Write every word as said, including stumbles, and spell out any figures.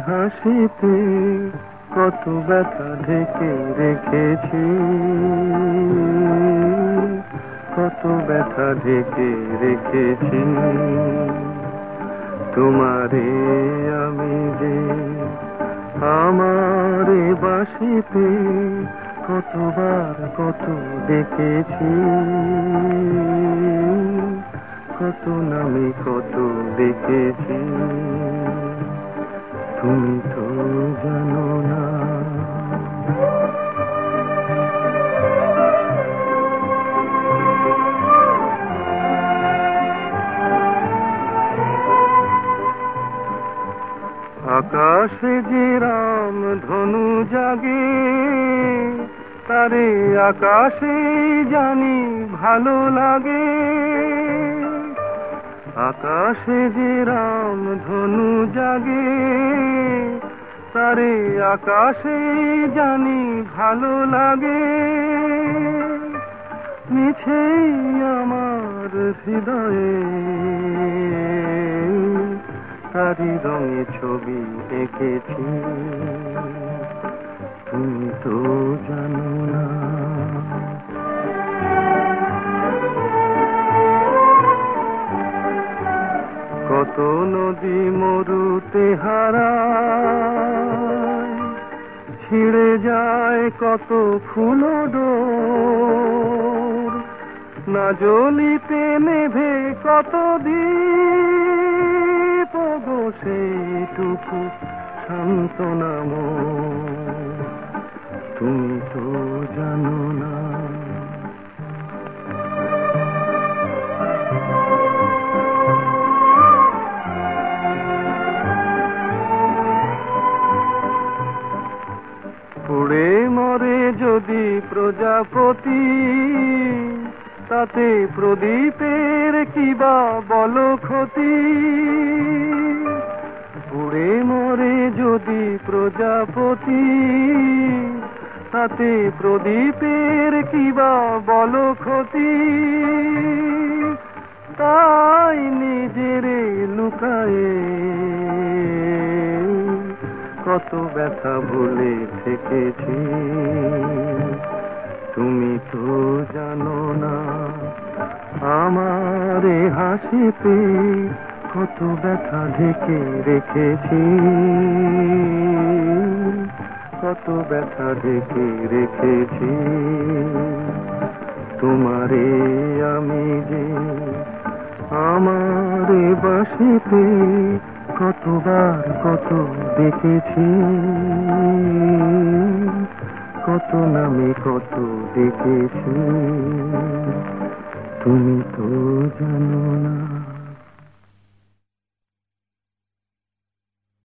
হাসিতে কত ব্যথা ঢেকে রেখেছি, কত ব্যথা ঢেকে রেখেছি। তোমারে আমি যে আমারে বাসিতে কতবার কত ডেকেছি, কত নামে কত ডেকেছি। তুমি তো জানো না আকাশে যে রাম ধনু জাগে, তারে আকাশে জানি ভালো লাগে। আকাশে যে রাম ধনু জাগে, তারে আকাশে জানি ভালো লাগে। মিছেই আমার হৃদয়ে তারি রঙে ছবি এঁকেছি, তুমি তো জানো না। কত নদী মরুতে হারায়, ছিঁড়ে যায় কত ফুল ডোর, না জ্বলিতে নেভে কত দীপ গো সেইটুকু সান্ত্বনা মোর, তুমি তো জানো না। পুড়ে মরে যদি প্রজাপতি, তাতে প্রদীপের কিবা বল ক্ষতি। পুড়ে মরে যদি প্রজাপতি, তাতে প্রদীপের কিবা বল ক্ষতি। তাই নিজেরে লুকায়ে কত ব্যথা ভুলে থেকেছি, তুমি তো জানো না। আমারে হাসিতে কত ব্যথা ঢেকে রেখেছি, কত ব্যথা ঢেকে রেখেছি। তোমারে আমি যে আমারে বাসিতে কতবার কত দেখেছি, কত নামে কত দেখেছি, তুমি তো জানো না।